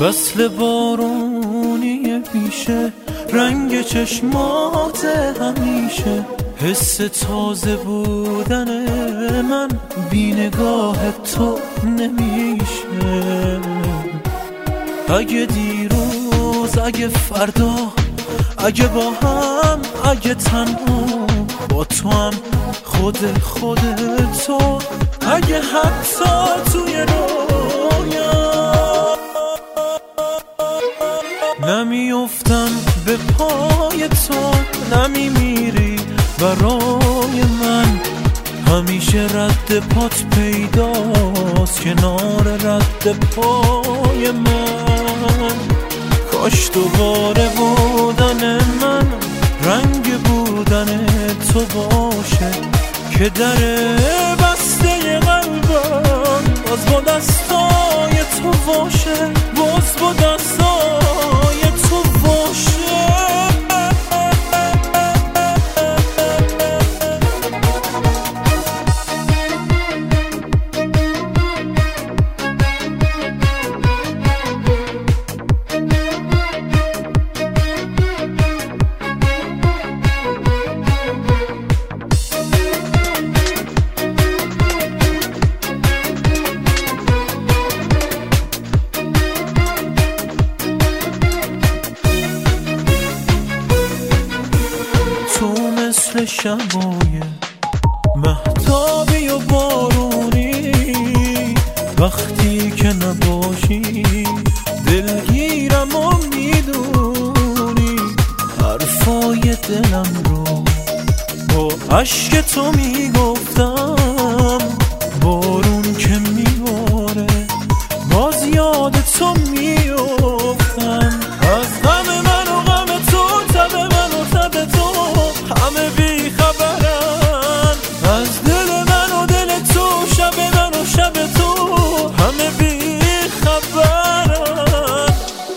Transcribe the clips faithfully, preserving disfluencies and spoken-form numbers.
فصل بارونی پیشه، رنگ چشمات همیشه، حس تازه بودن من بی نگاه تو نمیشه. اگه دیروز، اگه فردا، اگه با هم، اگه تنها، با تو هم خود خود تو، اگه حتی توی رویا نمیافتم به پای تو، نمیمیری برای من، همیشه رد پات پیداست کنار رد پای من. کاش دوباره بودن من رنگ بودن تو باشه، که در بسته قلبم باز با دستای تو باشه، باز با دستای تو باشه. مثل شبای مهتابی و بارونی، وقتی که نباشی دلگیرم و میدونی، حرفای دلم رو با عشق تو میگفتم، بارون که میباره باز یاد تو میافتم. از غم من و غم تو، تب من و تب تو، همه بی خبرن. از دل من و دل تو، شب من و شب تو، همه بی خبرن.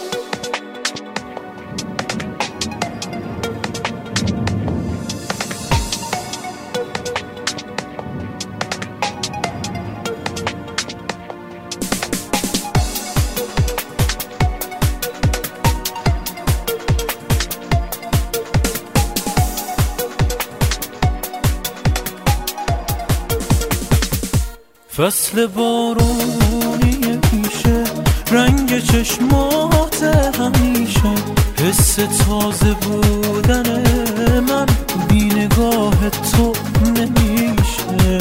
فصل بارونی پیشه، رنگ چشمات همیشه، حس تازه بودن من بی نگاه تو نمیشه.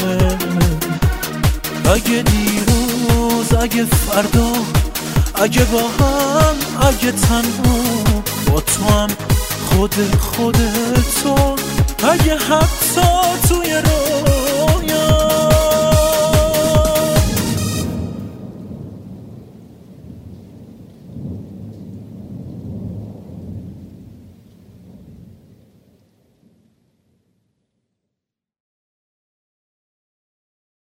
اگه دیروز، اگه فردا، اگه با هم، اگه تنها، با تو هم خود خود تو، اگه حتی توی رو